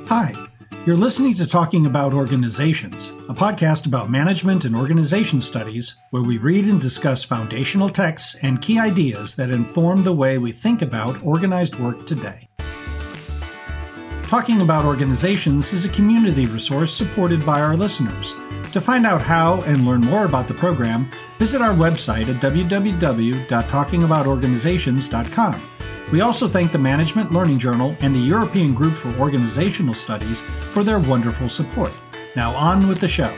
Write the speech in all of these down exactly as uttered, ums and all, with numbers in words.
Hi, you're listening to Talking About Organizations, a podcast about management and organization studies where we read and discuss foundational texts and key ideas that inform the way we think about organized work today. Talking About Organizations is a community resource supported by our listeners. To find out how and learn more about the program, visit our website at w w w dot talking about organizations dot com. We also thank the Management Learning Journal and the European Group for Organizational Studies for their wonderful support. Now on with the show.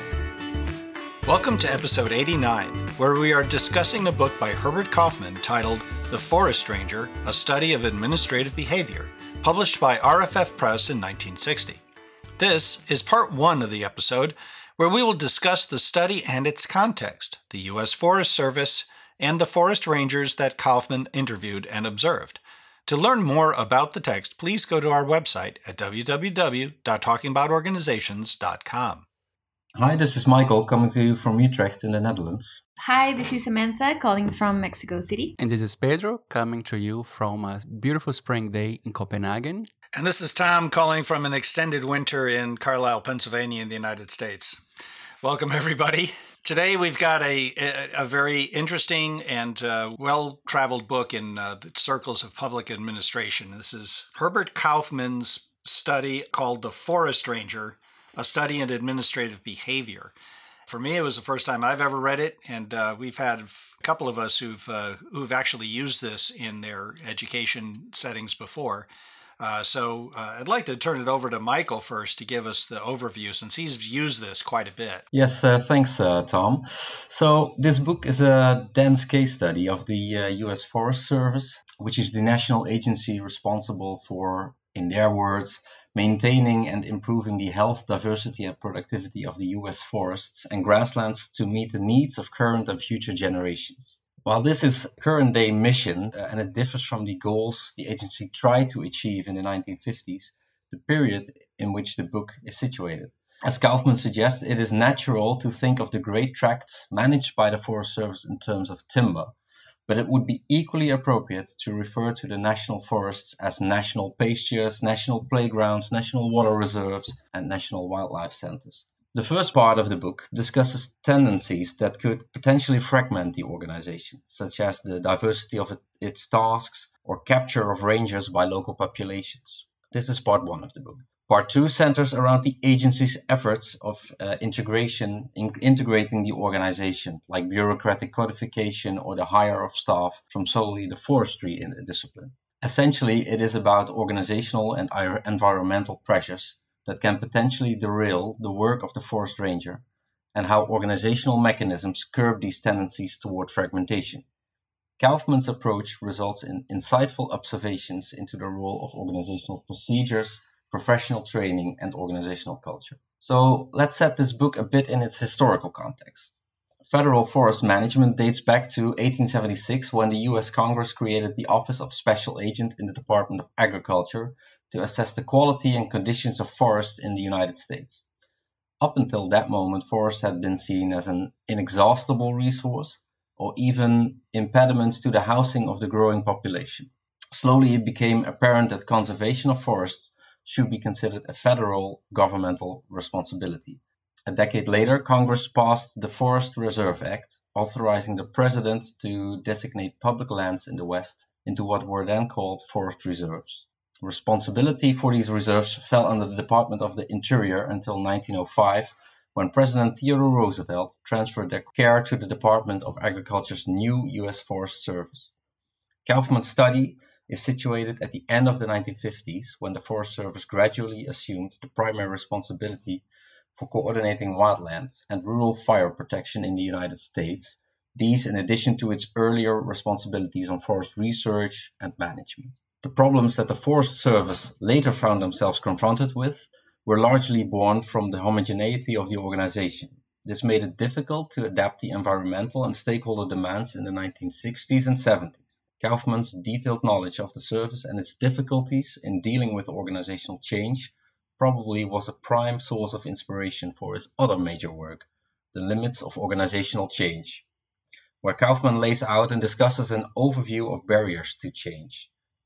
Welcome to episode eighty-nine, where we are discussing a book by Herbert Kaufman titled The Forest Ranger, A Study of Administrative Behavior, published by R F F Press in nineteen sixty. This is part one of the episode, where we will discuss the study and its context, the U S Forest Service, and the forest rangers that Kaufman interviewed and observed. To learn more about the text, please go to our website at w w w dot talking about organizations dot com. Hi, this is Michael coming to you from Utrecht in the Netherlands. Hi, this is Samantha calling from Mexico City. And this is Pedro coming to you from a beautiful spring day in Copenhagen. And this is Tom calling from an extended winter in Carlisle, Pennsylvania in the United States. Welcome, everybody. Today we've got a, a, a very interesting and uh, well-traveled book in uh, the circles of public administration. This is Herbert Kaufman's study called The Forest Ranger, A Study in Administrative Behavior. For me, it was the first time I've ever read it, and uh, we've had a couple of us who've uh, who've actually used this in their education settings before. Uh, so uh, I'd like to turn it over to Michael first to give us the overview, since he's used this quite a bit. Yes, uh, thanks, uh, Tom. So this book is a dense case study of the uh, U S Forest Service, which is the national agency responsible for, in their words, maintaining and improving the health, diversity, and productivity of the U S forests and grasslands to meet the needs of current and future generations. While this is a current-day mission, uh, and it differs from the goals the agency tried to achieve in the nineteen fifties, the period in which the book is situated. As Kaufman suggests, it is natural to think of the great tracts managed by the Forest Service in terms of timber, but it would be equally appropriate to refer to the national forests as national pastures, national playgrounds, national water reserves, and national wildlife centers. The first part of the book discusses tendencies that could potentially fragment the organization, such as the diversity of it, its tasks or capture of rangers by local populations. This is part one of the book. Part two centers around the agency's efforts of uh, integration, in integrating the organization, like bureaucratic codification or the hire of staff from solely the forestry in the discipline. Essentially, it is about organizational and environmental pressures that can potentially derail the work of the forest ranger, and how organizational mechanisms curb these tendencies toward fragmentation. Kaufman's approach results in insightful observations into the role of organizational procedures, professional training, and organizational culture. So let's set this book a bit in its historical context. Federal forest management dates back to eighteen seventy-six, when the U S Congress created the Office of Special Agent in the Department of Agriculture to assess the quality and conditions of forests in the United States. Up until that moment, forests had been seen as an inexhaustible resource or even impediments to the housing of the growing population. Slowly, it became apparent that conservation of forests should be considered a federal governmental responsibility. A decade later, Congress passed the Forest Reserve Act, authorizing the president to designate public lands in the West into what were then called forest reserves. Responsibility for these reserves fell under the Department of the Interior until nineteen oh five, when President Theodore Roosevelt transferred their care to the Department of Agriculture's new U S Forest Service. Kaufman's study is situated at the end of the nineteen fifties, when the Forest Service gradually assumed the primary responsibility for coordinating wildland and rural fire protection in the United States, these in addition to its earlier responsibilities on forest research and management. The problems that the Forest Service later found themselves confronted with were largely born from the homogeneity of the organization. This made it difficult to adapt the environmental and stakeholder demands in the nineteen sixties and seventies. Kaufman's detailed knowledge of the service and its difficulties in dealing with organizational change probably was a prime source of inspiration for his other major work, The Limits of Organizational Change, where Kaufman lays out and discusses an overview of barriers to change,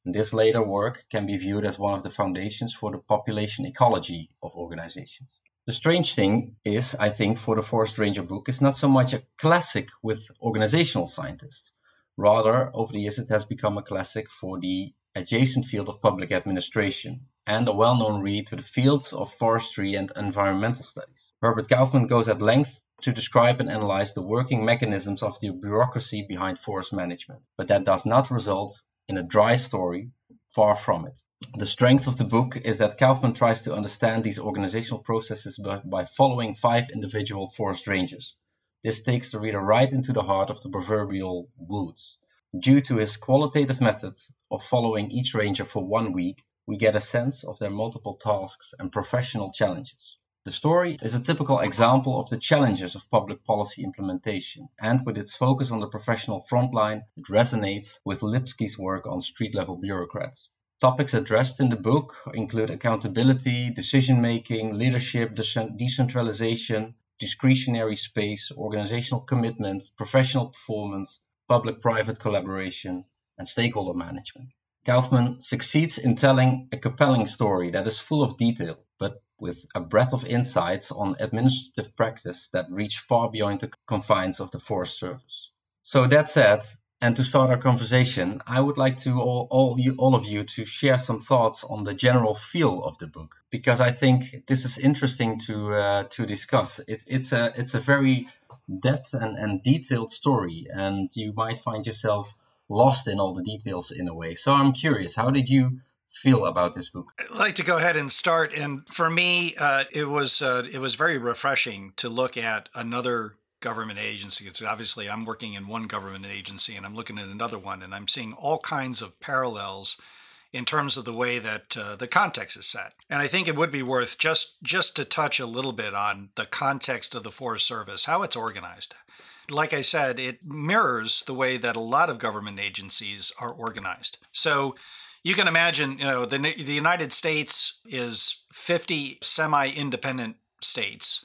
And this later work can be viewed as one of the foundations for the population ecology of organizations. The strange thing is, I think, for the Forest Ranger book, is not so much a classic with organizational scientists. Rather, over the years, it has become a classic for the adjacent field of public administration and a well-known read to the fields of forestry and environmental studies. Herbert Kaufman goes at length to describe and analyze the working mechanisms of the bureaucracy behind forest management, but that does not result in a dry story, far from it. The strength of the book is that Kaufman tries to understand these organizational processes by, by following five individual forest rangers. This takes the reader right into the heart of the proverbial woods. Due to his qualitative method of following each ranger for one week, we get a sense of their multiple tasks and professional challenges. The story is a typical example of the challenges of public policy implementation, and with its focus on the professional frontline, it resonates with Lipsky's work on street-level bureaucrats. Topics addressed in the book include accountability, decision-making, leadership, decentralization, discretionary space, organizational commitment, professional performance, public-private collaboration, and stakeholder management. Kaufman succeeds in telling a compelling story that is full of detail, but with a breadth of insights on administrative practice that reach far beyond the confines of the Forest Service. So that said, and to start our conversation, I would like to all, all, you, all of you to share some thoughts on the general feel of the book, because I think this is interesting to uh, to discuss. It, it's a it's a very depth and, and detailed story, and you might find yourself lost in all the details in a way. So I'm curious, how did you feel about this book? I'd like to go ahead and start. And for me, uh, it was uh, it was very refreshing to look at another government agency. It's obviously I'm working in one government agency and I'm looking at another one, and I'm seeing all kinds of parallels in terms of the way that uh, the context is set. And I think it would be worth just just to touch a little bit on the context of the Forest Service, how it's organized. Like I said, it mirrors the way that a lot of government agencies are organized. So you can imagine, you know, the the United States is fifty semi-independent states.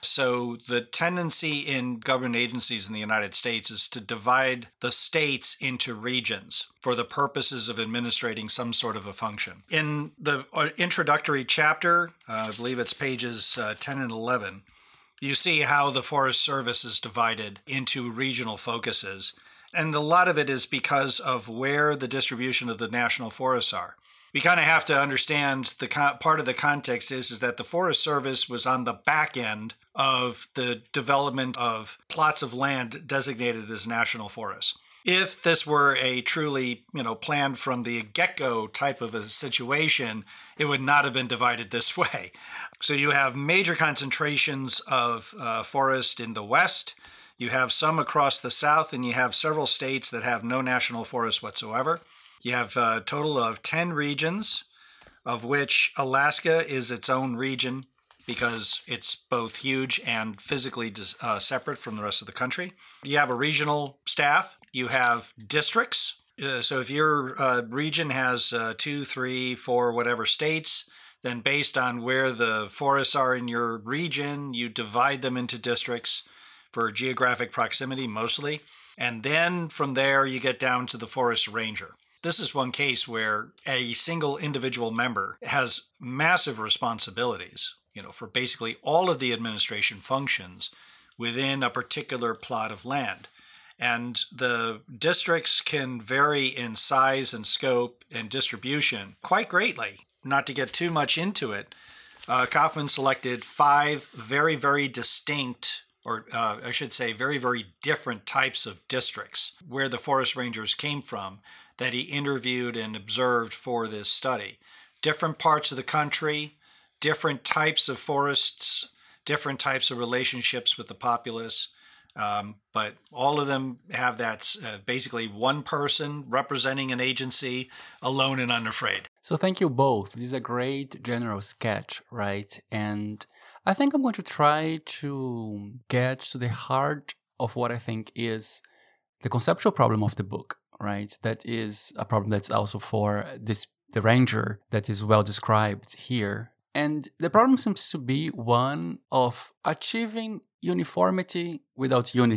So the tendency in government agencies in the United States is to divide the states into regions for the purposes of administrating some sort of a function. In the introductory chapter, uh, I believe it's pages uh, ten and eleven, you see how the Forest Service is divided into regional focuses. And a lot of it is because of where the distribution of the national forests are. We kind of have to understand the co- part of the context is, is that the Forest Service was on the back end of the development of plots of land designated as national forests. If this were a truly, you know, planned from the get-go type of a situation, it would not have been divided this way. So you have major concentrations of uh, forest in the west, you have some across the south, and you have several states that have no national forests whatsoever. You have a total of ten regions, of which Alaska is its own region because it's both huge and physically uh, separate from the rest of the country. You have a regional staff. You have districts. Uh, so if your uh, region has uh, two, three, four, whatever states, then based on where the forests are in your region, you divide them into districts for geographic proximity mostly. And then from there, you get down to the forest ranger. This is one case where a single individual member has massive responsibilities, you know, for basically all of the administration functions within a particular plot of land. And the districts can vary in size and scope and distribution quite greatly. Not to get too much into it, uh, Kaufman selected five very, very distinct, or uh, I should say very, very different types of districts where the forest rangers came from that he interviewed and observed for this study. Different parts of the country, different types of forests, different types of relationships with the populace. Um, but all of them have that uh, basically one person representing an agency, alone and unafraid. So thank you both. This is a great general sketch, right? And I think I'm going to try to get to the heart of what I think is the conceptual problem of the book, right? That is a problem that's also for this the ranger that is well described here. And the problem seems to be one of achieving uniformity without unity,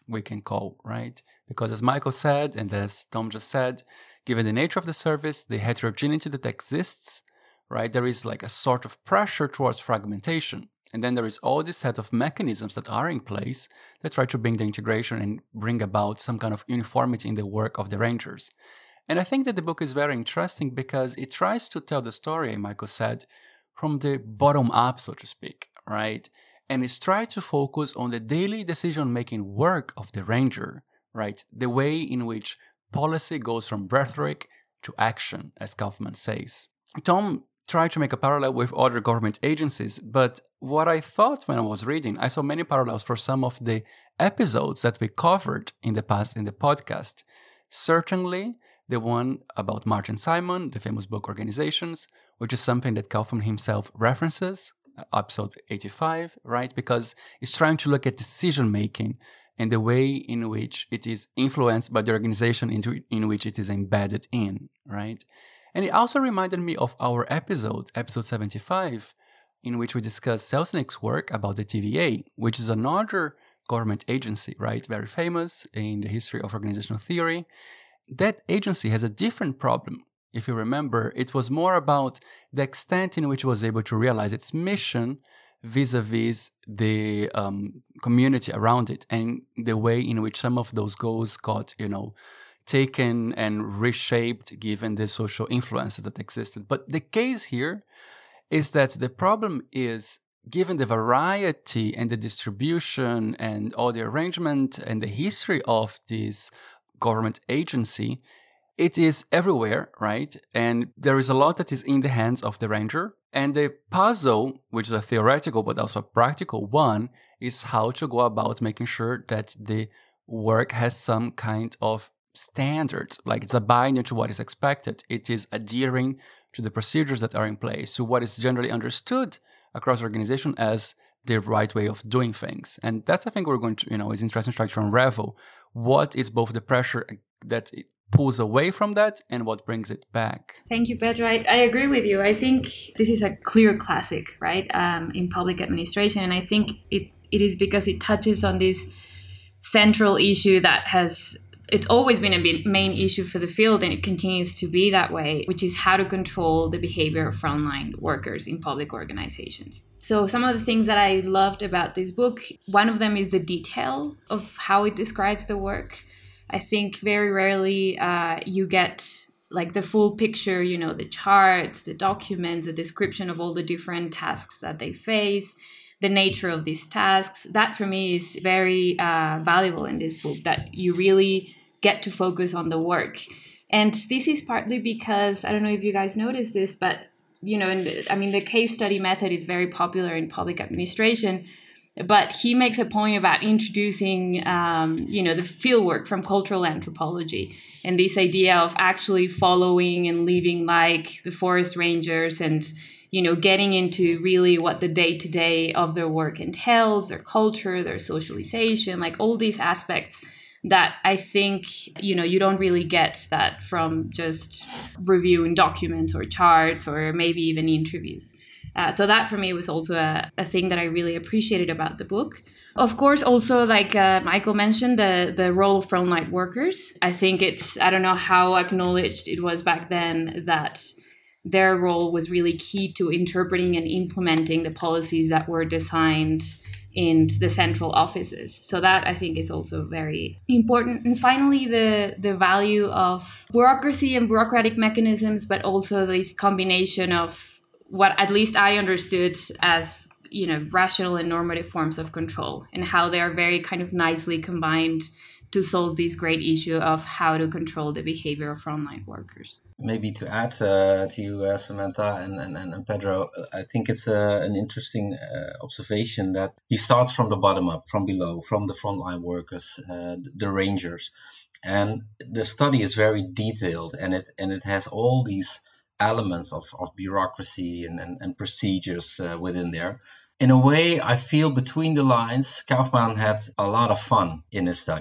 we can call, right? Because as Michael said, and as Tom just said, given the nature of the service, the heterogeneity that exists, right, there is like a sort of pressure towards fragmentation. And then there is all this set of mechanisms that are in place that try to bring the integration and bring about some kind of uniformity in the work of the rangers. And I think that the book is very interesting because it tries to tell the story, Michael said, from the bottom up, so to speak, right? And it's trying to focus on the daily decision-making work of the ranger, right? The way in which policy goes from rhetoric to action, as Kaufman says. Tom tried to make a parallel with other government agencies, but what I thought when I was reading, I saw many parallels for some of the episodes that we covered in the past in the podcast. Certainly, the one about Martin Simon, the famous book Organizations, which is something that Kaufman himself references, episode eighty-five, right? Because it's trying to look at decision-making and the way in which it is influenced by the organization into, in which it is embedded in, right? And it also reminded me of our episode, episode seventy-five, in which we discussed Selznick's work about the T V A, which is another government agency, right? Very famous in the history of organizational theory. That agency has a different problem. If you remember, it was more about the extent in which it was able to realize its mission vis-a-vis the um, community around it, and the way in which some of those goals got, you know, taken and reshaped given the social influences that existed. But the case here is that the problem is, given the variety and the distribution and all the arrangement and the history of this government agency, it is everywhere, right? And there is a lot that is in the hands of the ranger. And the puzzle, which is a theoretical but also a practical one, is how to go about making sure that the work has some kind of standard, like it's abiding to what is expected. It is adhering to the procedures that are in place, to what is generally understood across the organization as the right way of doing things. And that's, I think, we're going to, you know, is interesting to try to unravel what is both the pressure that it pulls away from that and what brings it back. Thank you, Pedro. I, I agree with you. I think this is a clear classic, right, um, in public administration. And I think it it is because it touches on this central issue that has, it's always been a main issue for the field, and it continues to be that way, which is how to control the behavior of frontline workers in public organizations. So some of the things that I loved about this book, one of them is the detail of how it describes the work. I think very rarely uh, you get like the full picture, you know, the charts, the documents, the description of all the different tasks that they face, the nature of these tasks. That for me is very uh, valuable in this book, that you really get to focus on the work. And this is partly because, I don't know if you guys noticed this, but, you know, and I mean, the case study method is very popular in public administration, but he makes a point about introducing, um, you know, the fieldwork from cultural anthropology and this idea of actually following and living like the forest rangers and, you know, getting into really what the day-to-day of their work entails, their culture, their socialization, like all these aspects that I think, you know, you don't really get that from just reviewing documents or charts or maybe even interviews. Uh, so that for me was also a, a thing that I really appreciated about the book. Of course, also, like uh, Michael mentioned, the, the role of frontline workers. I think it's, I don't know how acknowledged it was back then that their role was really key to interpreting and implementing the policies that were designed in the central offices. So that I think is also very important. And finally, the, the value of bureaucracy and bureaucratic mechanisms, but also this combination of what at least I understood as, you know, rational and normative forms of control, and how they are very kind of nicely combined to solve this great issue of how to control the behavior of frontline workers. Maybe to add uh, to you, uh, Samantha and, and, and Pedro, I think it's uh, an interesting uh, observation that he starts from the bottom up, from below, from the frontline workers, uh, the rangers. And the study is very detailed, and it and it has all these elements of, of bureaucracy and, and, and procedures uh, within there. In a way, I feel between the lines, Kaufman had a lot of fun in his study.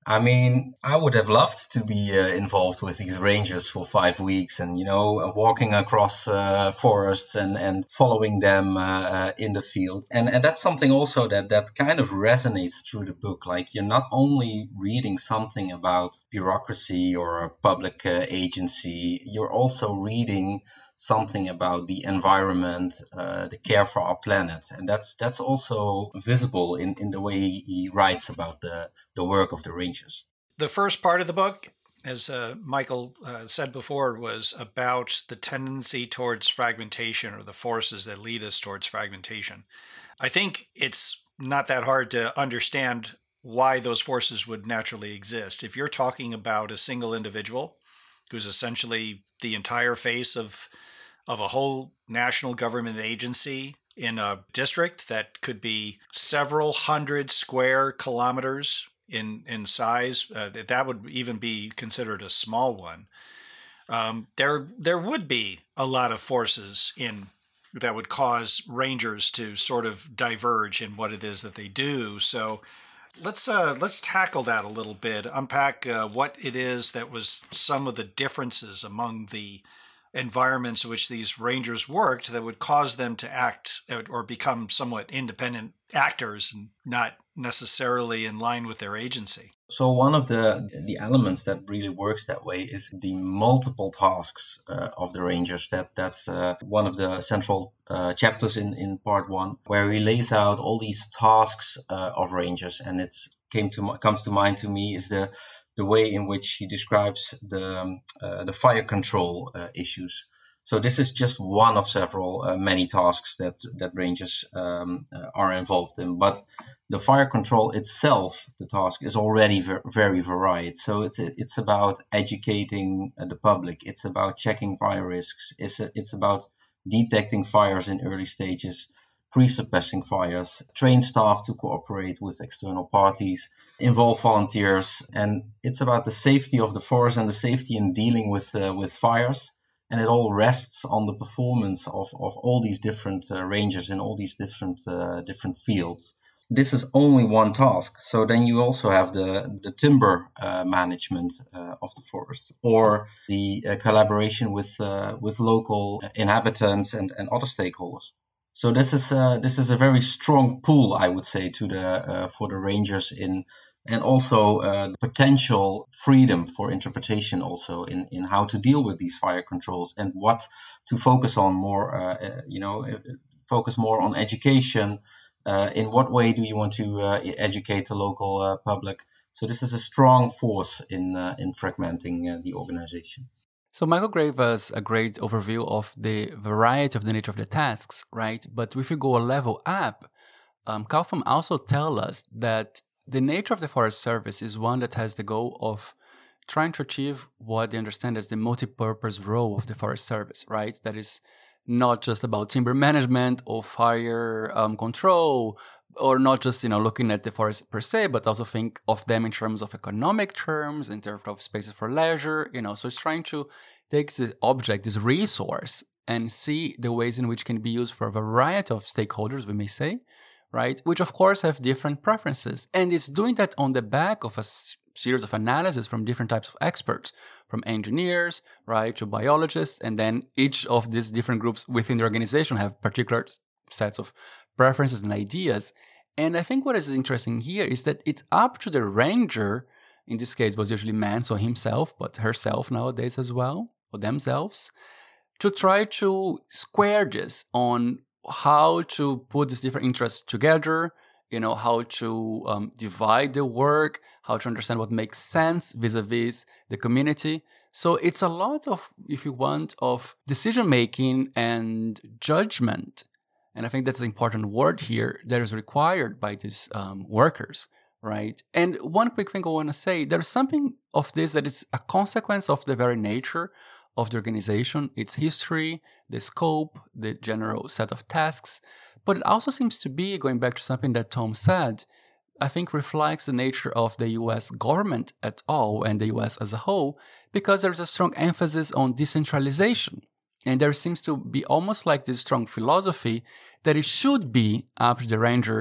I mean, I would have loved to be uh, involved with these rangers for five weeks and, you know, uh, walking across uh, forests and, and following them uh, uh, in the field. And, and that's something also that, that kind of resonates through the book. Like, you're not only reading something about bureaucracy or a public uh, agency, you're also reading something about the environment, uh, the care for our planet. And that's that's also visible in, in the way he writes about the, the work of the rangers. The first part of the book, as uh, Michael uh, said before, was about the tendency towards fragmentation, or the forces that lead us towards fragmentation. I think it's not that hard to understand why those forces would naturally exist. If you're talking about a single individual who's essentially the entire face of of a whole national government agency in a district that could be several hundred square kilometers in, in size, uh, that would even be considered a small one. Um, there, there would be a lot of forces in that would cause rangers to sort of diverge in what it is that they do. So let's uh, let's tackle that a little bit, unpack uh, what it is that was some of the differences among the environments in which these rangers worked that would cause them to act or become somewhat independent actors and not necessarily in line with their agency. So one of the the elements that really works that way is the multiple tasks uh, of the rangers. That that's uh, one of the central uh, chapters in, in part one, where he lays out all these tasks uh, of rangers, and it's came to comes to mind to me is the the way in which he describes the um, uh, the fire control uh, issues. So this is just one of several uh, many tasks that that rangers um, uh, are involved in. But the fire control itself, the task, is already ver- very varied. So it's it's about educating uh, the public. It's about checking fire risks. It's a, it's about detecting fires in early stages, pre-suppressing fires, train staff to cooperate with external parties, involve volunteers, and it's about the safety of the forest and the safety in dealing with uh, with fires. And it all rests on the performance of, of all these different uh, rangers in all these different uh, different fields. This is only one task. So then you also have the, the timber uh, management uh, of the forest, or the uh, collaboration with uh, with local inhabitants and, and other stakeholders. So this is uh, this is a very strong pull, I would say, to the uh, for the rangers in. And also uh, potential freedom for interpretation also in, in how to deal with these fire controls and what to focus on more, uh, you know, focus more on education. Uh, in what way do you want to uh, educate the local uh, public? So this is a strong force in, uh, in fragmenting uh, the organization. So Michael gave us a great overview of the variety of the nature of the tasks, right? But if you go a level up, um, Kaufman also tells us that the nature of the Forest Service is one that has the goal of trying to achieve what they understand as the multi-purpose role of the Forest Service, right? That is not just about timber management or fire um, control, or not just, you know, looking at the forest per se, but also think of them in terms of economic terms, in terms of spaces for leisure, you know. So it's trying to take the object, this resource, and see the ways in which it can be used for a variety of stakeholders, we may say, right? Which of course have different preferences. And it's doing that on the back of a s- series of analysis from different types of experts, from engineers, right, to biologists. And then each of these different groups within the organization have particular sets of preferences and ideas. And I think what is interesting here is that it's up to the ranger, in this case was usually man, so himself, but herself nowadays as well, or themselves, to try to square this on how to put these different interests together, you know, how to um, divide the work, how to understand what makes sense vis-a-vis the community. So it's a lot of, if you want, of decision-making and judgment. And I think that's an important word here that is required by these um, workers, right? And one quick thing I want to say, there's something of this that is a consequence of the very nature of the organization, its history, the scope, the general set of tasks. But it also seems to be, going back to something that Tom said, I think reflects the nature of the U S government at all and the U S as a whole, because there's a strong emphasis on decentralization. And there seems to be almost like this strong philosophy that it should be up to the ranger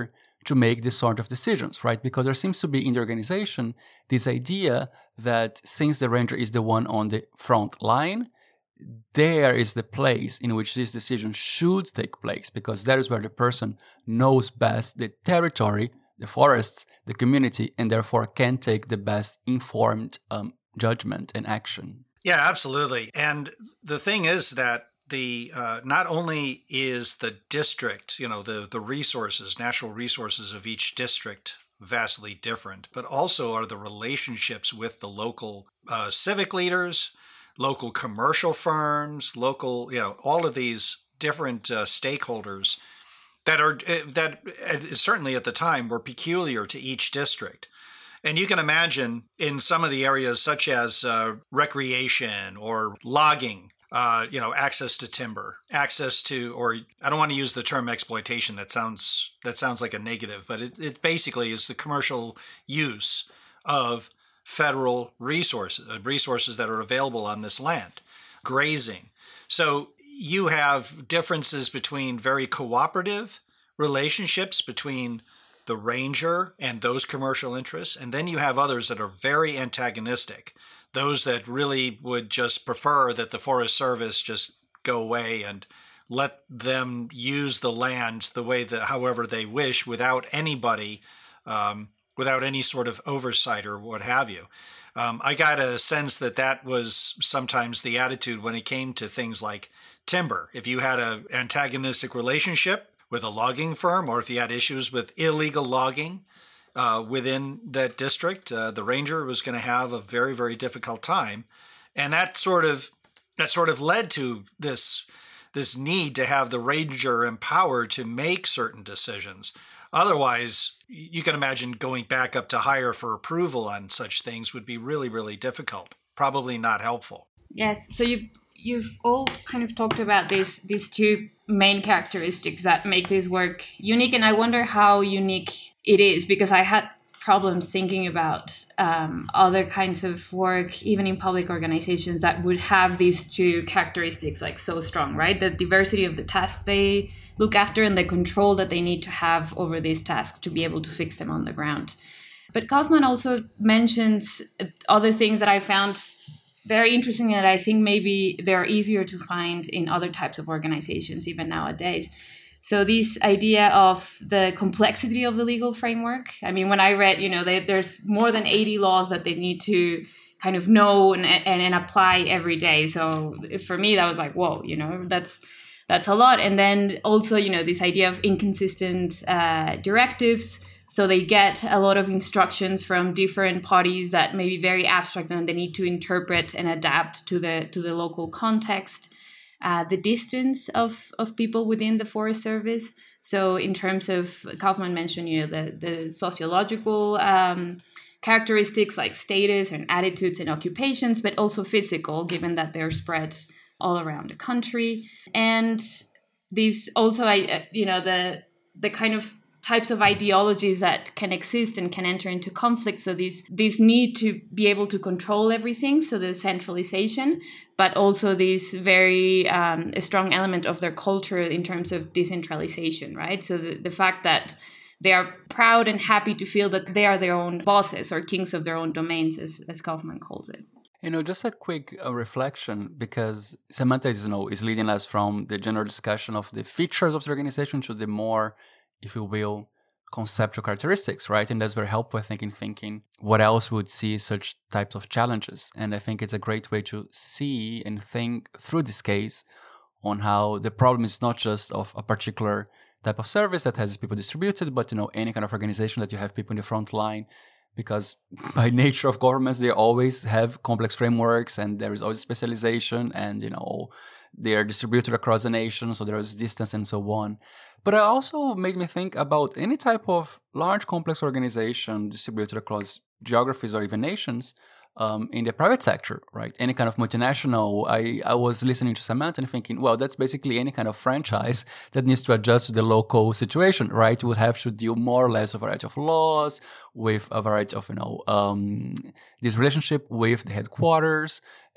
to make this sort of decisions, right? Because there seems to be in the organization this idea that since the ranger is the one on the front line, there is the place in which this decision should take place, because that is where the person knows best the territory, the forests, the community, and therefore can take the best informed um, judgment and action. Yeah, absolutely. And the thing is that the uh, not only is the district, you know, the, the resources, natural resources of each district vastly different, but also are the relationships with the local uh, civic leaders, local commercial firms, local, you know, all of these different uh, stakeholders that are, that uh, certainly at the time were peculiar to each district. And you can imagine in some of the areas such as uh, recreation or logging, uh, you know, access to timber, access to, or I don't want to use the term exploitation. That sounds that sounds like a negative, but it, it basically is the commercial use of federal resources, resources that are available on this land, grazing. So you have differences between very cooperative relationships between the ranger and those commercial interests. And then you have others that are very antagonistic, those that really would just prefer that the Forest Service just go away and let them use the land the way that, however they wish, without anybody, um, without any sort of oversight or what have you. Um, I got a sense that that was sometimes the attitude when it came to things like timber. If you had an antagonistic relationship with a logging firm, or if you had issues with illegal logging uh, within that district, uh, the ranger was going to have a very, very difficult time. And that sort of that sort of led to this, this need to have the ranger empowered to make certain decisions. Otherwise, you can imagine going back up to higher for approval on such things would be really, really difficult, probably not helpful. Yes. So you you've all kind of talked about these these two main characteristics that make this work unique, and I wonder how unique it is, because I had problems thinking about um, other kinds of work, even in public organizations, that would have these two characteristics like so strong, right? The diversity of the tasks they look after and the control that they need to have over these tasks to be able to fix them on the ground. But Kaufman also mentions other things that I found very interesting, and I think maybe they're easier to find in other types of organizations, even nowadays. So this idea of the complexity of the legal framework. I mean, when I read, you know, they, there's more than eighty laws that they need to kind of know and, and, and apply every day. So for me, that was like, whoa, you know, that's that's a lot. And then also, you know, this idea of inconsistent uh, directives. So they get a lot of instructions from different parties that may be very abstract, and they need to interpret and adapt to the to the local context. Uh, the distance of, of people within the Forest Service. So in terms of, Kaufman mentioned, you know, the, the sociological um, characteristics like status and attitudes and occupations, but also physical, given that they're spread all around the country. And these also, I, you know, the the kind of types of ideologies that can exist and can enter into conflict. So these these need to be able to control everything, so the centralization, but also this very um, a strong element of their culture in terms of decentralization, right? So the, the fact that they are proud and happy to feel that they are their own bosses or kings of their own domains, as, as Kaufman calls it. You know, just a quick uh, reflection, because Samantha is, you know, is leading us from the general discussion of the features of the organization to the more, if you will, conceptual characteristics, right? And that's very helpful, I think, in thinking what else would see such types of challenges. And I think it's a great way to see and think through this case on how the problem is not just of a particular type of service that has people distributed, but, you know, any kind of organization that you have people in the front line, because by nature of governments, they always have complex frameworks and there is always specialization and, you know, they are distributed across the nation, so there is distance and so on. But it also made me think about any type of large complex organization distributed across geographies or even nations um, in the private sector, right? Any kind of multinational. I, I was listening to Samantha and thinking, well, that's basically any kind of franchise that needs to adjust to the local situation, right? Would have to deal more or less with a variety of laws, with a variety of, you know, um, this relationship with the headquarters.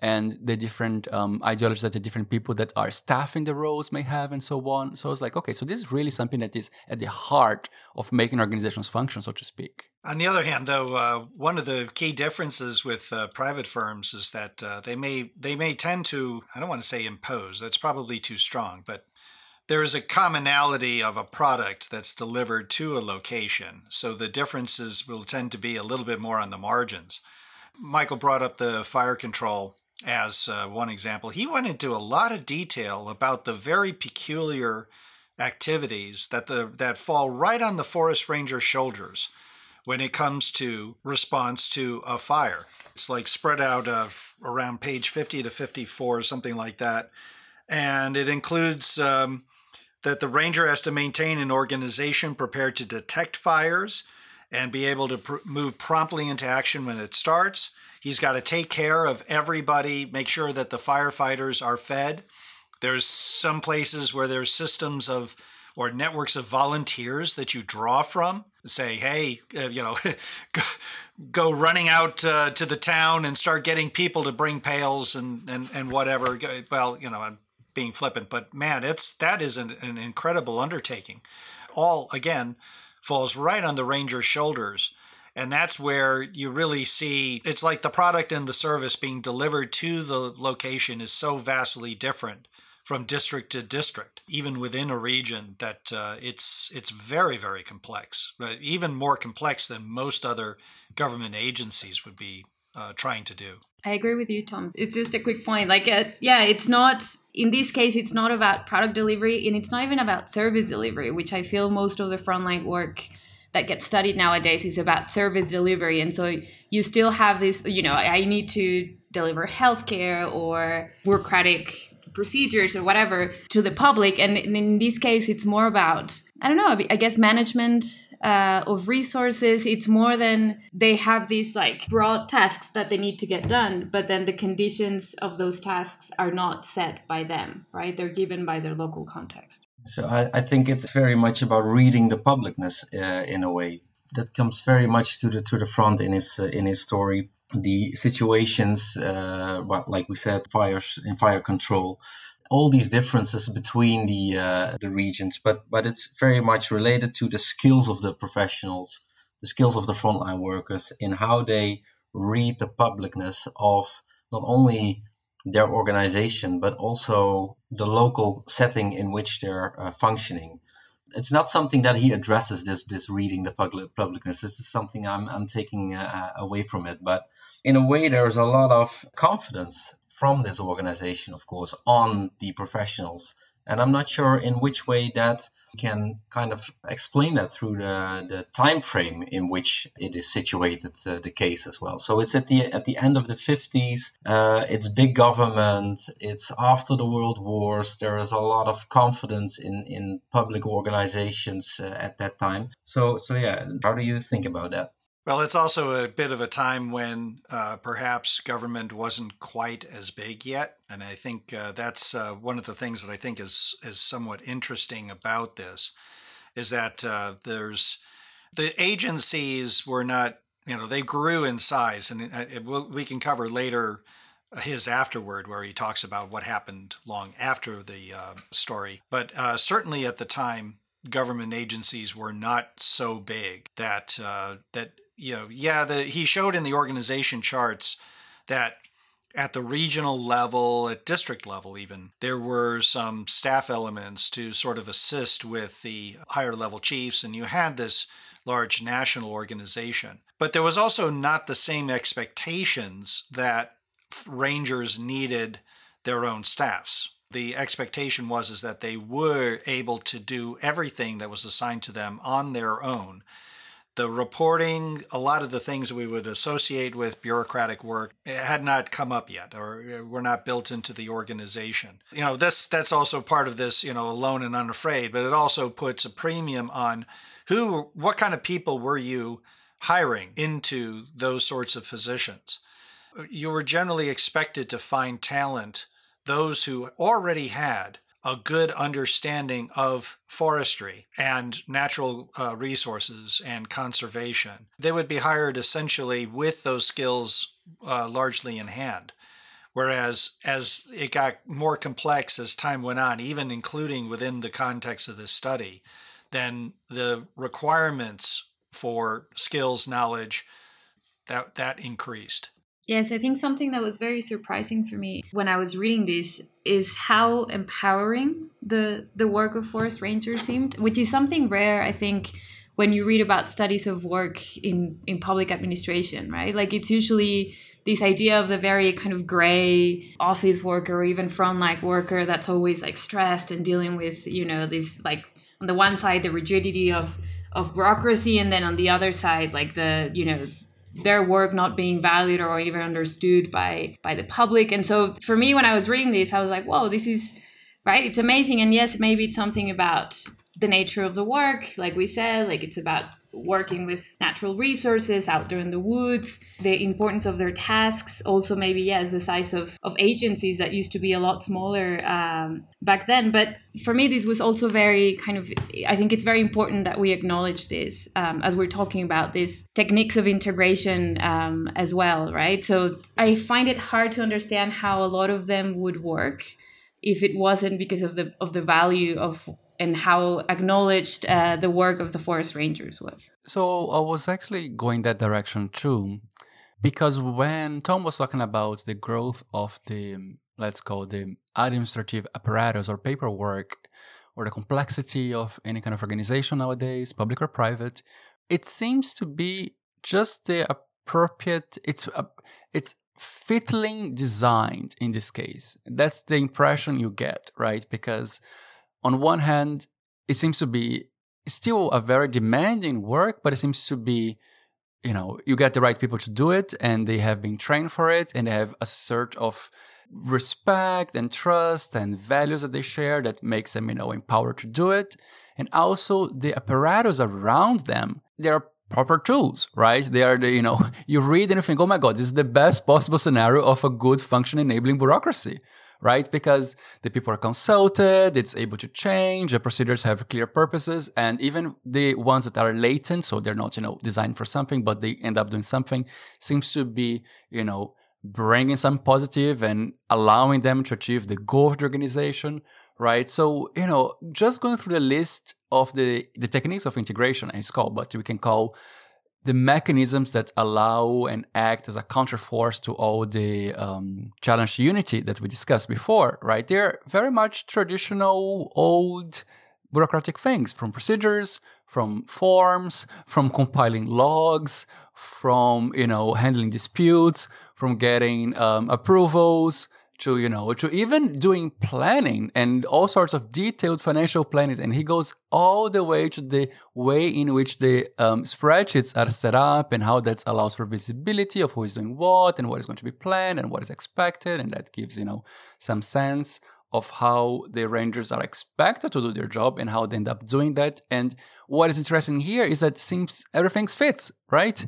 and the different um, ideologies that the different people that are staffing the roles may have and so on. So I was like, okay, so this is really something that is at the heart of making organizations function, so to speak. On the other hand, though, uh, one of the key differences with uh, private firms is that uh, they may they may tend to, I don't want to say impose, that's probably too strong, but there is a commonality of a product that's delivered to a location. So the differences will tend to be a little bit more on the margins. Michael brought up the fire control as uh, one example. He went into a lot of detail about the very peculiar activities that the that fall right on the forest ranger shoulders when it comes to response to a fire. It's like spread out uh, around page fifty to fifty-four, something like that. And it includes um, that the ranger has to maintain an organization prepared to detect fires and be able to pr- move promptly into action when it starts. He's got to take care of everybody, make sure that the firefighters are fed. There's some places where there's systems of or networks of volunteers that you draw from. Say, hey, uh, you know, go, go running out uh, to the town and start getting people to bring pails and, and, and whatever. Well, you know, I'm being flippant, but man, it's that is an, an incredible undertaking. All, again, falls right on the ranger's shoulders. And that's where you really see, it's like the product and the service being delivered to the location is so vastly different from district to district, even within a region, that uh, it's it's very, very complex, right? Even more complex than most other government agencies would be uh, trying to do. I agree with you, Tom. It's just a quick point. Like, uh, yeah, it's not, in this case, it's not about product delivery, and it's not even about service delivery, which I feel most of the frontline work that gets studied nowadays is about service delivery. And so you still have this, you know, I need to deliver healthcare or bureaucratic procedures or whatever to the public. And in this case, it's more about, I don't know, I guess management uh, of resources. It's more than they have these like broad tasks that they need to get done, but then the conditions of those tasks are not set by them, right? They're given by their local context. So I, I think it's very much about reading the publicness uh, in a way. That comes very much to the to the front in his uh, in his story. The situations, uh, well, like we said, fires in fire control, all these differences between the uh, the regions, but but it's very much related to the skills of the professionals, the skills of the frontline workers, in how they read the publicness of not only their organization but also the local setting in which they're uh, functioning. It's not something that he addresses, this this reading the public publicness. This is something I'm I'm taking uh, away from it. But in a way, there's a lot of confidence from this organization, of course, on the professionals. And I'm not sure in which way that can kind of explain that through the, the time frame in which it is situated, uh, the case as well. So it's at the at the end of the fifties. Uh, it's big government. It's after the world wars. There is a lot of confidence in, in public organizations uh, at that time. So so yeah, how do you think about that? Well, it's also a bit of a time when uh, perhaps government wasn't quite as big yet. And I think uh, that's uh, one of the things that I think is is somewhat interesting about this, is that uh, there's the agencies were not, you know, they grew in size. And it, it, we can cover later his afterword, where he talks about what happened long after the uh, story. But uh, certainly at the time, government agencies were not so big that uh, that. You know, yeah, the, he showed in the organization charts that at the regional level, at district level even, there were some staff elements to sort of assist with the higher level chiefs, and you had this large national organization. But there was also not the same expectations that rangers needed their own staffs. The expectation was is that they were able to do everything that was assigned to them on their own. The reporting, a lot of the things that we would associate with bureaucratic work had not come up yet, or were not built into the organization. You know, this that's also part of this, you know, Alone and Unafraid, but it also puts a premium on who, what kind of people were you hiring into those sorts of positions. You were generally expected to find talent, those who already had a good understanding of forestry and natural uh, resources and conservation. They would be hired essentially with those skills uh, largely in hand. Whereas as it got more complex as time went on, even including within the context of this study, then the requirements for skills, knowledge, that that increased. Yes, I think something that was very surprising for me when I was reading this is how empowering the the work of forest rangers seemed, which is something rare, I think, when you read about studies of work in, in public administration, right? Like it's usually this idea of the very kind of gray office worker or even frontline worker that's always like stressed and dealing with, you know, this like on the one side, the rigidity of, of bureaucracy, and then on the other side, like the, you know, their work not being valued or even understood by by the public. And so for me, when I was reading this, I was like, whoa, this is right. It's amazing. And yes, maybe it's something about the nature of the work. Like we said, like it's about working with natural resources out there in the woods, the importance of their tasks. Also, maybe, yes, the size of, of agencies that used to be a lot smaller um, back then. But for me, this was also very kind of, I think it's very important that we acknowledge this um, as we're talking about these techniques of integration um, as well, right? So I find it hard to understand how a lot of them would work if it wasn't because of the of the value of and how acknowledged uh, the work of the forest rangers was. So I was actually going that direction too, because when Tom was talking about the growth of the, let's call the administrative apparatus or paperwork, or the complexity of any kind of organization nowadays, public or private, it seems to be just the appropriate, it's uh, it's fitly designed in this case. That's the impression you get, right? Because on one hand, it seems to be still a very demanding work, but it seems to be, you know, you get the right people to do it and they have been trained for it and they have a sort of respect and trust and values that they share that makes them, you know, empowered to do it. And also the apparatus around them, they're proper tools, right? They are the, you know, you read and you think, oh my God, this is the best possible scenario of a good function enabling bureaucracy. Right? Because the people are consulted, it's able to change, the procedures have clear purposes, and even the ones that are latent, so they're not, you know, designed for something, but they end up doing something, seems to be, you know, bringing some positive and allowing them to achieve the goal of the organization, right? So, you know, just going through the list of the, the techniques of integration, it's called, but we can call the mechanisms that allow and act as a counterforce to all the um, challenge to unity that we discussed before, right? They're very much traditional, old bureaucratic things, from procedures, from forms, from compiling logs, from, you know, handling disputes, from getting um, approvals, to, you know, to even doing planning and all sorts of detailed financial planning. And he goes all the way to the way in which the um, spreadsheets are set up and how that allows for visibility of who is doing what and what is going to be planned and what is expected. And that gives, you know, some sense of how the rangers are expected to do their job and how they end up doing that. And what is interesting here is that it seems everything fits, right?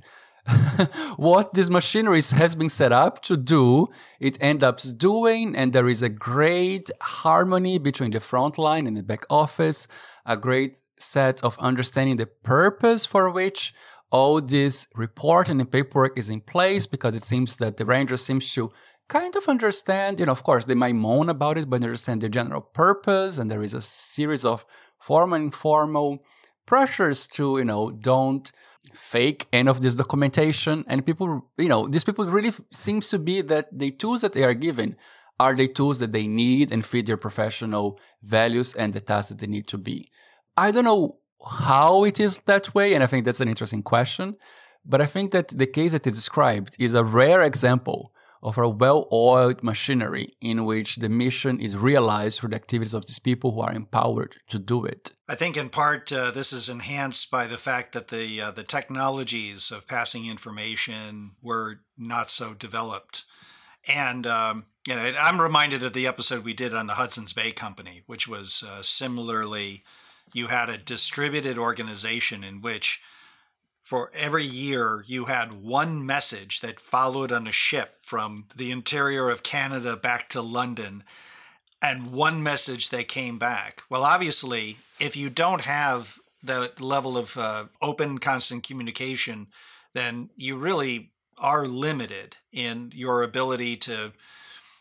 What this machinery has been set up to do, it ends up doing, and there is a great harmony between the front line and the back office, a great set of understanding the purpose for which all this reporting and paperwork is in place, because it seems that the ranger seems to kind of understand, you know, of course, they might moan about it, but understand the general purpose, and there is a series of formal and informal pressures to, you know, don't fake any of this documentation. And people, you know, these people really seems to be that the tools that they are given are the tools that they need and fit their professional values and the tasks that they need to be. I don't know how it is that way, and I think that's an interesting question, but I think that the case that it described is a rare example of a well-oiled machinery in which the mission is realized through the activities of these people who are empowered to do it. I think in part uh, this is enhanced by the fact that the uh, the technologies of passing information were not so developed. And um, you know, I'm reminded of the episode we did on the Hudson's Bay Company, which was uh, similarly, you had a distributed organization in which for every year, you had one message that followed on a ship from the interior of Canada back to London, and one message that came back. Well, obviously, if you don't have the level of uh, open, constant communication, then you really are limited in your ability to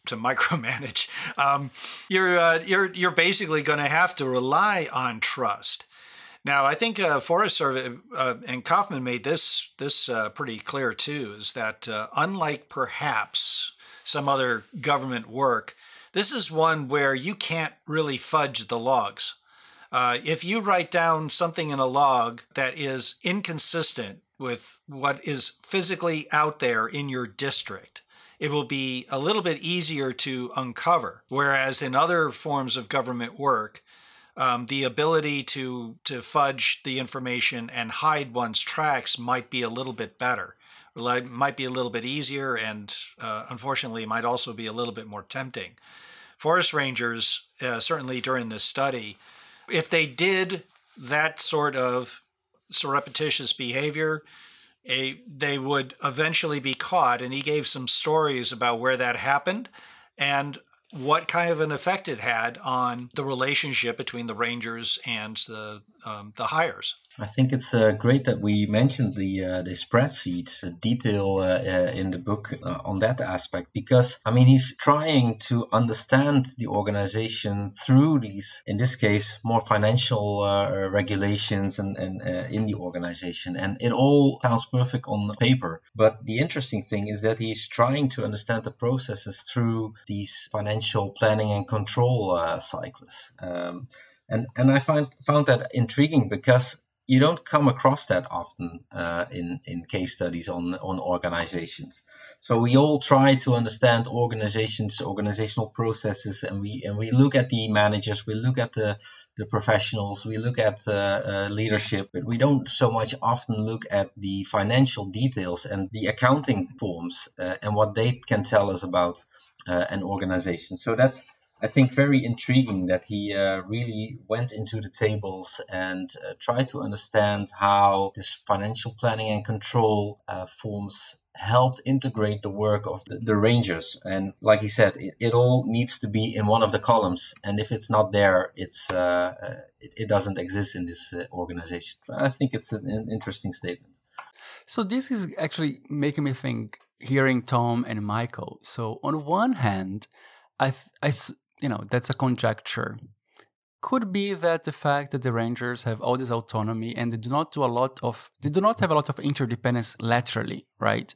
to micromanage. Um, you're uh, you're you're basically going to have to rely on trust. Now, I think uh, Forest Service uh, and Kaufman made this this uh, pretty clear too, is that uh, unlike perhaps some other government work, this is one where you can't really fudge the logs. Uh, if you write down something in a log that is inconsistent with what is physically out there in your district, it will be a little bit easier to uncover. Whereas in other forms of government work, um, the ability to, to fudge the information and hide one's tracks might be a little bit better. It might be a little bit easier, and uh, unfortunately might also be a little bit more tempting. Forest rangers, uh, certainly during this study, if they did that sort of surreptitious behavior, a, they would eventually be caught. And he gave some stories about where that happened and what kind of an effect it had on the relationship between the rangers and the um, the hires. I think it's uh, great that we mentioned the uh, the spreadsheet uh, detail uh, uh, in the book uh, on that aspect, because I mean he's trying to understand the organization through these, in this case, more financial uh, regulations and, and uh, in the organization, and it all sounds perfect on paper. But the interesting thing is that he's trying to understand the processes through these financial planning and control uh, cycles, um, and and I find found that intriguing because you don't come across that often uh, in, in case studies on, on organizations. So we all try to understand organizations, organizational processes, and we and we look at the managers, we look at the, the professionals, we look at uh, uh, leadership, but we don't so much often look at the financial details and the accounting forms uh, and what they can tell us about uh, an organization. So that's, I think, very intriguing that he uh, really went into the tables and uh, tried to understand how this financial planning and control uh, forms helped integrate the work of the, the rangers. And like he said, it, it all needs to be in one of the columns. And if it's not there, it's uh, uh, it, it doesn't exist in this uh, organization. I think it's an, an interesting statement. So this is actually making me think, hearing Tom and Michael. So on one hand, I, I you know, that's a conjecture. Could be that the fact that the rangers have all this autonomy and they do not do a lot of, they do not have a lot of interdependence laterally, right?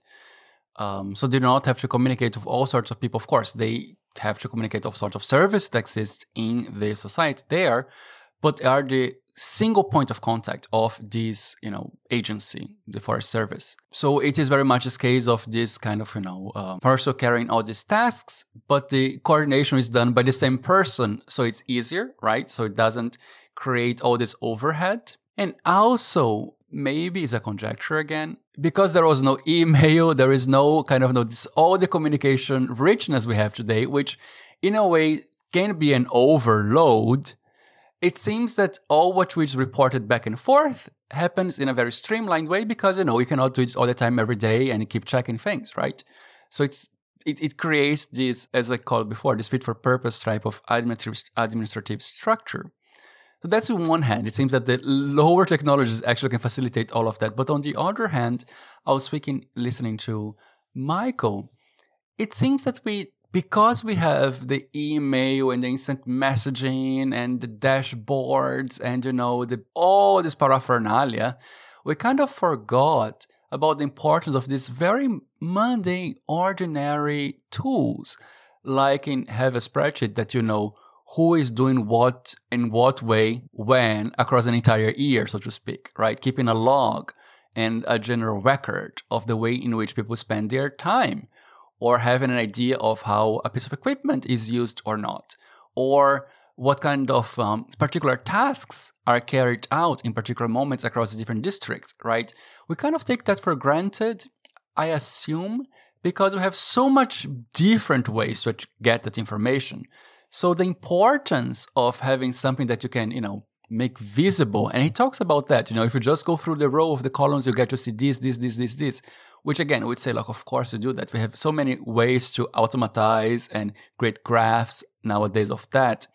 Um, so they do not have to communicate with all sorts of people. Of course, they have to communicate with all sorts of service that exist in the society there, but are the single point of contact of this, you know, agency, the Forest Service. So it is very much this case of this kind of, you know, uh, person carrying all these tasks, but the coordination is done by the same person. So it's easier, right? So it doesn't create all this overhead. And also, maybe it's a conjecture again, because there was no email, there is no kind of, no, this, all the communication richness we have today, which in a way can be an overload. It seems that all what is reported back and forth happens in a very streamlined way because, you know, you cannot do it all the time every day and keep checking things, right? So it's it, it creates this, as I called before, this fit-for-purpose type of administrative, administrative structure. So that's on one hand. It seems that the lower technologies actually can facilitate all of that. But on the other hand, I was speaking, listening to Michael, it seems that we, because we have the email and the instant messaging and the dashboards and, you know, the, all this paraphernalia, we kind of forgot about the importance of these very mundane, ordinary tools, like in have a spreadsheet that you know who is doing what in what way, when, across an entire year, so to speak, right? Keeping a log and a general record of the way in which people spend their time, or having an idea of how a piece of equipment is used or not, or what kind of um, particular tasks are carried out in particular moments across the different districts, right? We kind of take that for granted, I assume, because we have so much different ways to get that information. So the importance of having something that you can, you know, make visible, and he talks about that, you know, if you just go through the row of the columns, you get to see this, this, this, this, this, which again, we'd say, like, of course you do that. We have so many ways to automatize and create graphs nowadays of that.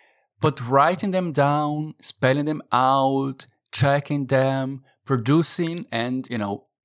But writing them down, spelling them out, checking them, producing and, you know,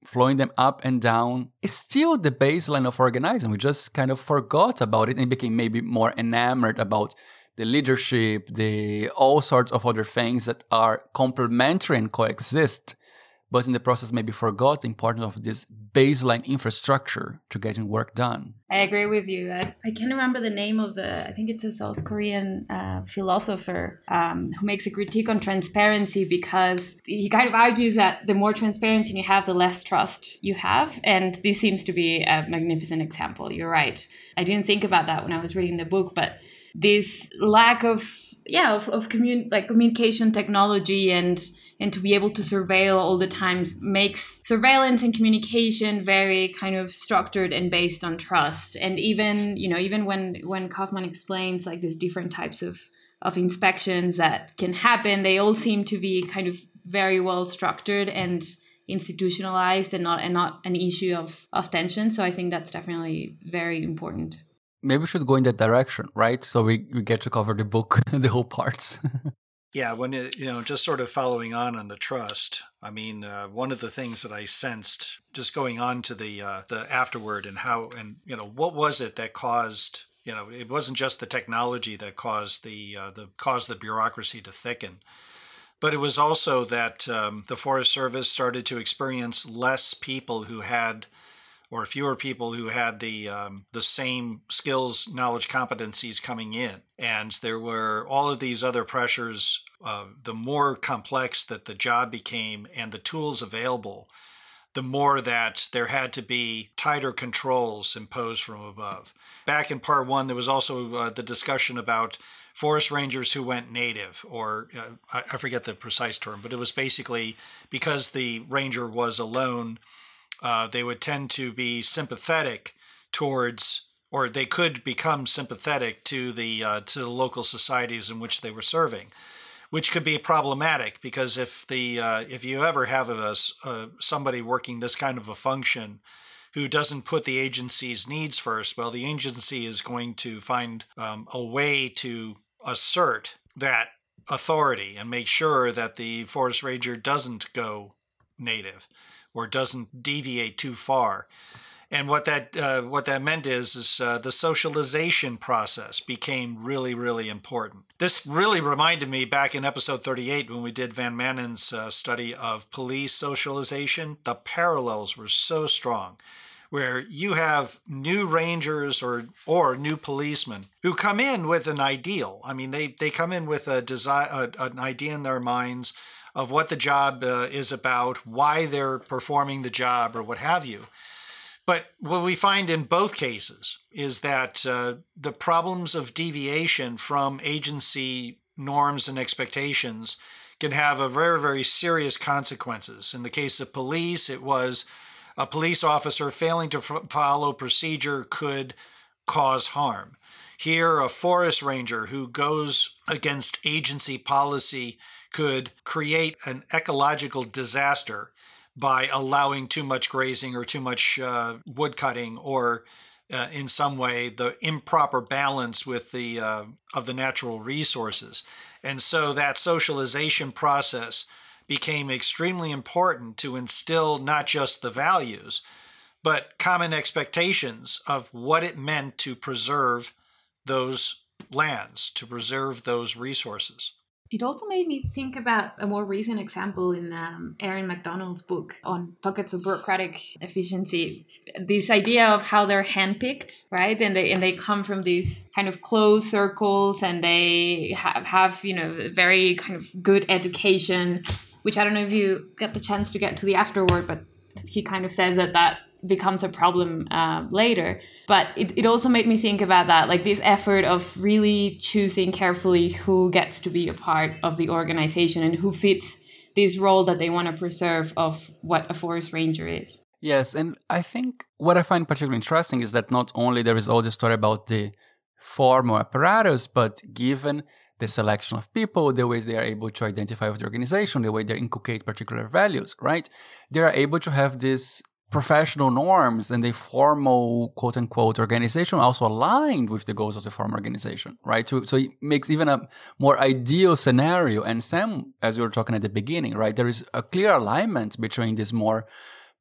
flowing them up and down is still the baseline of organizing. We just kind of forgot about it and became maybe more enamored about the leadership, the all sorts of other things that are complementary and coexist, but in the process maybe forgot the importance of this baseline infrastructure to getting work done. I agree with you. I, I can't remember the name of the, I think it's a South Korean uh, philosopher um, who makes a critique on transparency, because he kind of argues that the more transparency you have, the less trust you have. And this seems to be a magnificent example. You're right. I didn't think about that when I was reading the book, but this lack of, yeah, of, of commun- like communication technology and and to be able to surveil all the times makes surveillance and communication very kind of structured and based on trust. And even, you know, even when, when Kaufman explains like these different types of, of inspections that can happen, they all seem to be kind of very well structured and institutionalized and not and not an issue of, of tension. So I think that's definitely very important. Maybe we should go in that direction, right? So we, we get to cover the book, the whole parts. Yeah, when it, you know, just sort of following on on the trust. I mean, uh, one of the things that I sensed, just going on to the uh, the afterward and how, and you know, what was it that caused, you know, it wasn't just the technology that caused the uh, the caused the bureaucracy to thicken, but it was also that um, the Forest Service started to experience less people who had, or fewer people who had the um, the same skills, knowledge, competencies coming in. And there were all of these other pressures. Uh, the more complex that the job became and the tools available, the more that there had to be tighter controls imposed from above. Back in part one, there was also uh, the discussion about forest rangers who went native, or uh, I, I forget the precise term, but it was basically because the ranger was alone, uh, they would tend to be sympathetic towards, or they could become sympathetic to the uh, to the local societies in which they were serving, which could be problematic because if the uh, if you ever have a, a somebody working this kind of a function who doesn't put the agency's needs first, well, the agency is going to find um, a way to assert that authority and make sure that the forest ranger doesn't go native or doesn't deviate too far. And what that uh, what that meant is, is uh, the socialization process became really, really important. This really reminded me back in episode thirty-eight when we did Van Manen's uh, study of police socialization. The parallels were so strong, where you have new rangers or or new policemen who come in with an ideal. I mean, they, they come in with a desire, a, an idea in their minds of what the job uh, is about, why they're performing the job, or what have you. But what we find in both cases is that uh, the problems of deviation from agency norms and expectations can have a very, very serious consequences. In the case of police, it was a police officer failing to f- follow procedure could cause harm. Here, a forest ranger who goes against agency policy could create an ecological disaster by allowing too much grazing or too much uh, wood cutting, or uh, in some way the improper balance with the uh, of the natural resources. And so that socialization process became extremely important to instill not just the values, but common expectations of what it meant to preserve those lands, to preserve those resources. It also made me think about a more recent example in um, Erin McDonald's book on pockets of bureaucratic efficiency. This idea of how they're handpicked, right? And they and they come from these kind of closed circles, and they have, have you know, very kind of good education, which I don't know if you get the chance to get to the afterword, but he kind of says that that becomes a problem uh, later. But it, it also made me think about that, like this effort of really choosing carefully who gets to be a part of the organization and who fits this role that they want to preserve of what a forest ranger is. Yes, and I think what I find particularly interesting is that not only there is all the story about the formal apparatus, but given the selection of people, the ways they are able to identify with the organization, the way they inculcate particular values, right? They are able to have this professional norms and the formal quote-unquote organization also aligned with the goals of the formal organization, right? So, so it makes even a more ideal scenario. And Sam, as we were talking at the beginning, right, there is a clear alignment between this more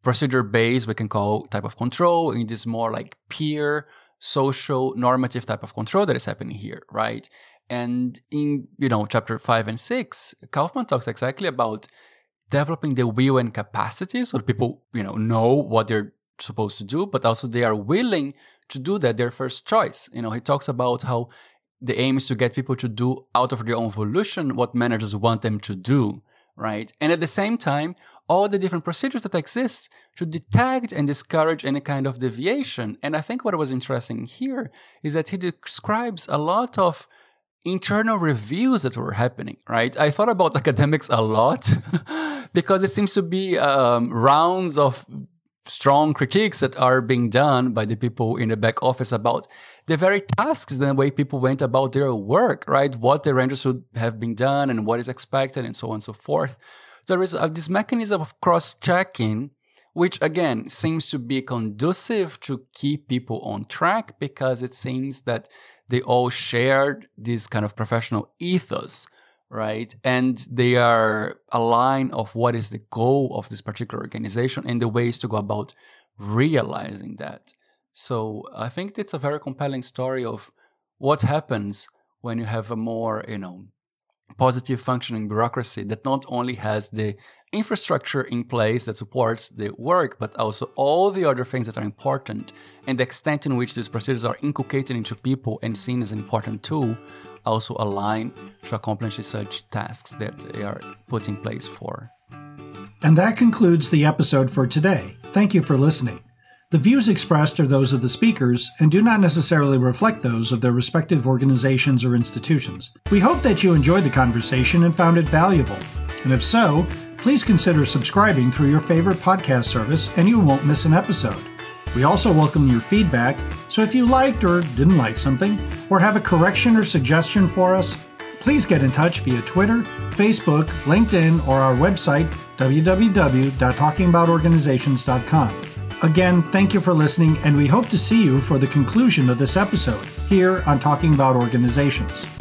procedure-based, we can call type of control, and this more like peer, social, normative type of control that is happening here, right? And in, you know, chapter five and six, Kaufman talks exactly about developing the will and capacity so that people, you know, know what they're supposed to do, but also they are willing to do that, their first choice. You know, he talks about how the aim is to get people to do out of their own volition what managers want them to do, right? And at the same time, all the different procedures that exist to detect and discourage any kind of deviation. And I think what was interesting here is that he describes a lot of internal reviews that were happening, right? I thought about academics a lot because it seems to be um, rounds of strong critiques that are being done by the people in the back office about the very tasks and the way people went about their work, right? What the rangers should have been done and what is expected and so on and so forth. There is uh, this mechanism of cross-checking, which again seems to be conducive to keep people on track because it seems that they all shared this kind of professional ethos, right? And they are aligned of what is the goal of this particular organization and the ways to go about realizing that. So I think it's a very compelling story of what happens when you have a more, you know, positive functioning bureaucracy that not only has the infrastructure in place that supports the work, but also all the other things that are important, and the extent in which these procedures are inculcated into people and seen as an important tool also align to accomplish such tasks that they are put in place for. And that concludes the episode for today. Thank you for listening. The views expressed are those of the speakers and do not necessarily reflect those of their respective organizations or institutions. We hope that you enjoyed the conversation and found it valuable. And if so, please consider subscribing through your favorite podcast service and you won't miss an episode. We also welcome your feedback, so if you liked or didn't like something, or have a correction or suggestion for us, please get in touch via Twitter, Facebook, LinkedIn, or our website, w w w dot talking about organizations dot com. Again, thank you for listening, and we hope to see you for the conclusion of this episode here on Talking About Organizations.